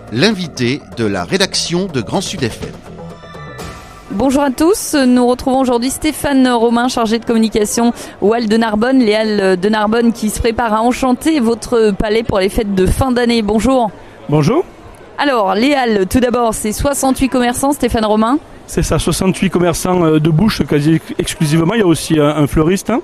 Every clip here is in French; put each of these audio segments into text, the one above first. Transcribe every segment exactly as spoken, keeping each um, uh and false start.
l'invité de la rédaction de Grand Sud F M. Bonjour à tous, nous retrouvons aujourd'hui Stéphane Romain, chargé de communication aux Halles de Narbonne, les Halles de Narbonne qui se préparent à enchanter votre palais pour les fêtes de fin d'année. Bonjour. Bonjour. Alors, les Halles, tout d'abord, c'est soixante-huit commerçants, Stéphane Romain. C'est ça, soixante-huit commerçants de bouche quasi exclusivement. Il y a aussi un, un fleuriste, hein.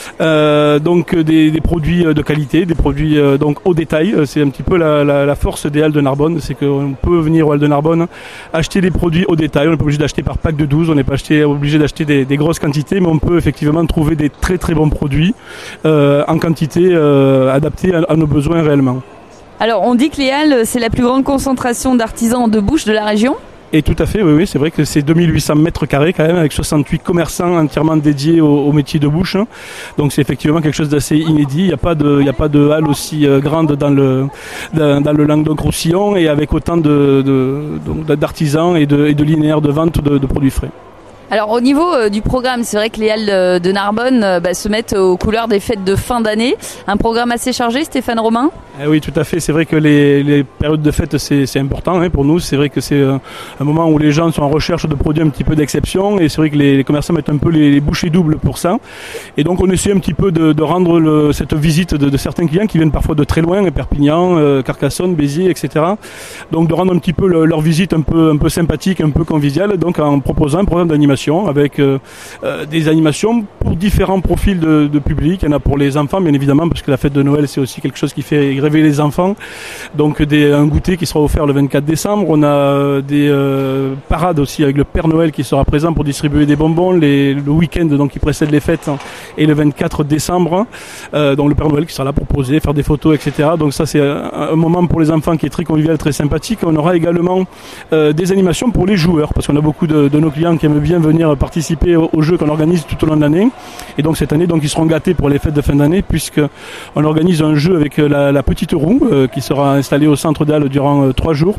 euh, donc des, des produits de qualité, des produits euh, donc au détail. C'est un petit peu la, la, la force des Halles de Narbonne, c'est qu'on peut venir aux Halles de Narbonne acheter des produits au détail. On n'est pas obligé d'acheter par pack de douze, on n'est pas acheté, obligé d'acheter des, des grosses quantités, mais on peut effectivement trouver des très très bons produits euh, en quantité euh, adaptés à, à nos besoins réellement. Alors, on dit que les Halles, c'est la plus grande concentration d'artisans de bouche de la région. Et tout à fait, oui, oui, c'est vrai que c'est deux mille huit cents mètres carrés quand même, avec soixante-huit commerçants entièrement dédiés au, au métier de bouche. Donc c'est effectivement quelque chose d'assez inédit. Il n'y a pas de, il y a pas de halle aussi euh, grande dans le, dans, dans le Languedoc-Roussillon et avec autant de, de, d'artisans et de, et de linéaires de vente de, de produits frais. Alors au niveau euh, du programme, c'est vrai que les Halles de Narbonne euh, bah, se mettent aux couleurs des fêtes de fin d'année. Un programme assez chargé, Stéphane Romain ? Eh oui, tout à fait. C'est vrai que les, les périodes de fête, c'est, c'est important hein, pour nous. C'est vrai que c'est euh, un moment où les gens sont en recherche de produits un petit peu d'exception. Et c'est vrai que les, les commerçants mettent un peu les, les bouchées doubles pour ça. Et donc on essaie un petit peu de, de rendre le, cette visite de, de certains clients qui viennent parfois de très loin, Perpignan, euh, Carcassonne, Béziers, et cetera. Donc de rendre un petit peu le, leur visite un peu, un peu sympathique, un peu conviviale, donc en proposant un programme d'animation avec euh, euh, des animations pour différents profils de, de public. Il y en a pour les enfants, bien évidemment, parce que la fête de Noël, c'est aussi quelque chose qui fait rêver les enfants. Donc des, un goûter qui sera offert le vingt-quatre décembre. On a des euh, parades aussi avec le Père Noël qui sera présent pour distribuer des bonbons les, le week-end donc qui précède les fêtes et le vingt-quatre décembre. Euh, donc le Père Noël qui sera là pour poser, faire des photos, et cetera. Donc ça c'est un, un moment pour les enfants qui est très convivial, très sympathique. On aura également euh, des animations pour les joueurs parce qu'on a beaucoup de, de nos clients qui aiment bien venir participer aux, aux jeux qu'on organise tout au long de l'année. Et donc cette année donc ils seront gâtés pour les fêtes de fin d'année puisque on organise un jeu avec la, la petite roue euh, qui sera installée au centre des Halles durant euh, trois jours.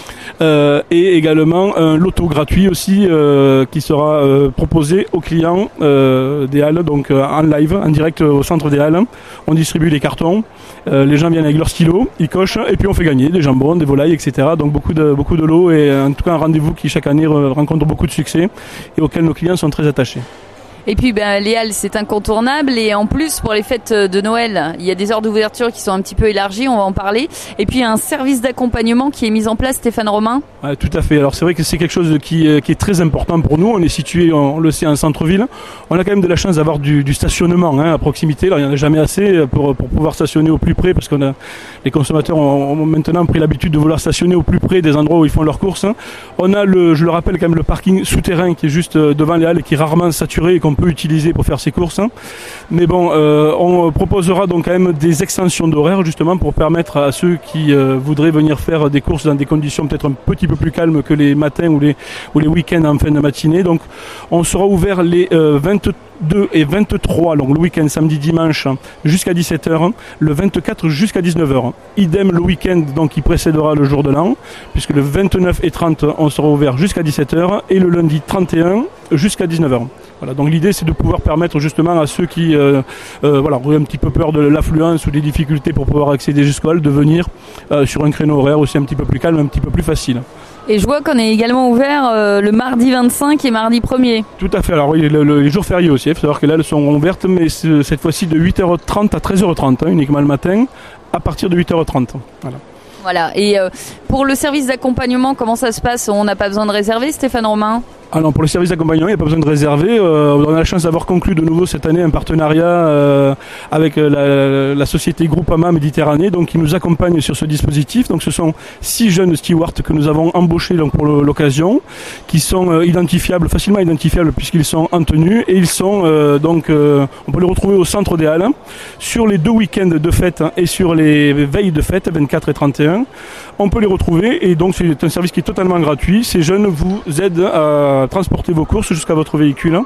Euh, et également un loto gratuit aussi euh, qui sera euh, proposé aux clients euh, des Halles, donc euh, en live, en direct euh, au centre des Halles. On distribue les cartons, euh, les gens viennent avec leur stylo, ils cochent et puis on fait gagner des jambons, des volailles, et cetera. Donc beaucoup de beaucoup de lots et en tout cas un rendez-vous qui chaque année rencontre beaucoup de succès et auquel nos clients sont très attachés. Et puis ben, les Halles, c'est incontournable. Et en plus, pour les fêtes de Noël, il y a des heures d'ouverture qui sont un petit peu élargies, on va en parler. Et puis, il y a un service d'accompagnement qui est mis en place, Stéphane Romain. Ouais, tout à fait. Alors, c'est vrai que c'est quelque chose qui, qui est très important pour nous. On est situé, on le sait, en centre-ville. On a quand même de la chance d'avoir du, du stationnement hein, à proximité. Alors, il n'y en a jamais assez pour, pour pouvoir stationner au plus près parce que les consommateurs ont, ont maintenant pris l'habitude de vouloir stationner au plus près des endroits où ils font leurs courses. On a, le, je le rappelle, quand même le parking souterrain qui est juste devant les Halles et qui est rarement saturé et qu'on peut utiliser pour faire ses courses. Mais bon, euh, on proposera donc quand même des extensions d'horaire justement pour permettre à ceux qui euh, voudraient venir faire des courses dans des conditions peut-être un petit peu plus calmes que les matins ou les, ou les week-ends en fin de matinée. Donc on sera ouvert les euh, vingt-deux et vingt-trois, donc le week-end, samedi, dimanche, jusqu'à dix-sept heures, le vingt-quatre jusqu'à dix-neuf heures. Idem le week-end, donc qui précédera le jour de l'an, puisque le vingt-neuf et trente, on sera ouvert jusqu'à dix-sept heures, et le lundi trente et un jusqu'à dix-neuf heures. Voilà, donc l'idée c'est de pouvoir permettre justement à ceux qui euh, euh, voilà, ont un petit peu peur de l'affluence ou des difficultés pour pouvoir accéder jusqu'au hall, de venir euh, sur un créneau horaire aussi un petit peu plus calme, un petit peu plus facile. Et je vois qu'on est également ouvert euh, le mardi vingt-cinq et mardi premier. Tout à fait, alors oui, le, le, les jours fériés aussi, il faut savoir que là elles sont ouvertes, mais cette fois-ci de huit heures trente à treize heures trente, hein, uniquement le matin, à partir de huit heures trente. Voilà. Voilà, et euh, pour le service d'accompagnement, comment ça se passe ? On n'a pas besoin de réserver, Stéphane Romain ? Ah non, pour le service d'accompagnement, il n'y a pas besoin de réserver. Euh, on a la chance d'avoir conclu de nouveau cette année un partenariat euh, avec la, la société Groupama Méditerranée, donc qui nous accompagne sur ce dispositif. Donc ce sont six jeunes stewards que nous avons embauchés donc pour le, l'occasion, qui sont euh, identifiables, facilement identifiables puisqu'ils sont en tenue et ils sont euh, donc, euh, on peut les retrouver au centre des Halles sur les deux week-ends de fête et sur les veilles de fête, vingt-quatre et trente et un. On peut les retrouver et donc c'est un service qui est totalement gratuit. Ces jeunes vous aident à transporter vos courses jusqu'à votre véhicule.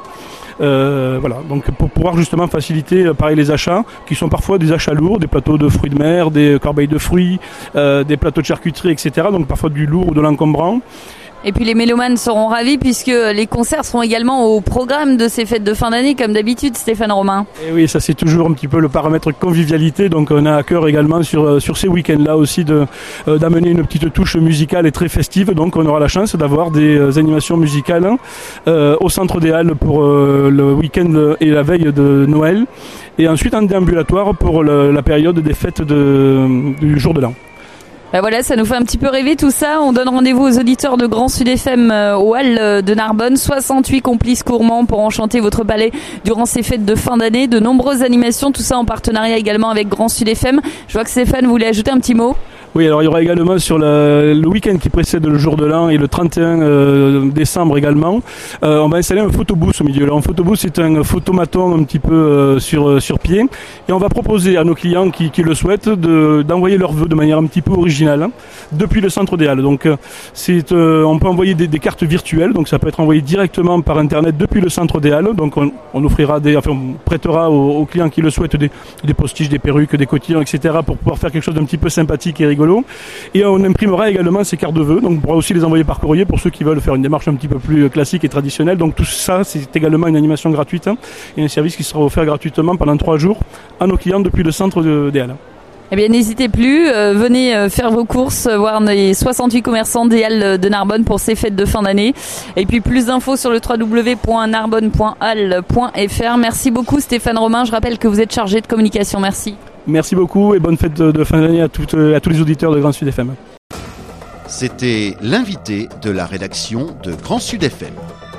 Euh, voilà, donc pour pouvoir justement faciliter euh, pareil les achats qui sont parfois des achats lourds, des plateaux de fruits de mer, des corbeilles de fruits, euh, des plateaux de charcuterie, et cetera. Donc parfois du lourd ou de l'encombrant. Et puis les mélomanes seront ravis puisque les concerts seront également au programme de ces fêtes de fin d'année comme d'habitude, Stéphane Romain. Et oui, ça c'est toujours un petit peu le paramètre convivialité, donc on a à cœur également sur, sur ces week-ends-là aussi de, euh, d'amener une petite touche musicale et très festive, donc on aura la chance d'avoir des euh, animations musicales euh, au Centre des Halles pour euh, le week-end et la veille de Noël, et ensuite en déambulatoire pour le, la période des fêtes de, du jour de l'an. Ben voilà, ça nous fait un petit peu rêver tout ça. On donne rendez-vous aux auditeurs de Grand Sud F M euh, au Hall de Narbonne. soixante-huit complices gourmands pour enchanter votre palais durant ces fêtes de fin d'année. De nombreuses animations, tout ça en partenariat également avec Grand Sud F M. Je vois que Stéphane voulait ajouter un petit mot. Oui, alors il y aura également sur le, le week-end qui précède le jour de l'an et le trente et un euh, décembre également, euh, on va installer un photobooth au milieu. Alors un photobooth, c'est un photomaton un petit peu euh, sur sur pied, et on va proposer à nos clients qui, qui le souhaitent de, d'envoyer leurs vœux de manière un petit peu originale hein, depuis le centre des Halles. Donc c'est, euh, on peut envoyer des, des cartes virtuelles, donc ça peut être envoyé directement par internet depuis le centre des Halles. Donc on, on offrira des, enfin on prêtera aux, aux clients qui le souhaitent des, des postiches, des perruques, des cotillons, et cetera pour pouvoir faire quelque chose d'un petit peu sympathique et rigolo. Et on imprimera également ces cartes de vœux, donc on pourra aussi les envoyer par courrier pour ceux qui veulent faire une démarche un petit peu plus classique et traditionnelle. Donc tout ça, c'est également une animation gratuite hein, et un service qui sera offert gratuitement pendant trois jours à nos clients depuis le centre de, des Halles. Eh bien, n'hésitez plus, euh, venez euh, faire vos courses, euh, voir les soixante-huit commerçants des Halles de Narbonne pour ces fêtes de fin d'année. Et puis plus d'infos sur le w w w point narbonne point halles point f r. Merci beaucoup Stéphane Romain, je rappelle que vous êtes chargé de communication, merci. Merci beaucoup et bonne fête de, de fin d'année à, toutes, à tous les auditeurs de Grand Sud F M. C'était l'invité de la rédaction de Grand Sud F M.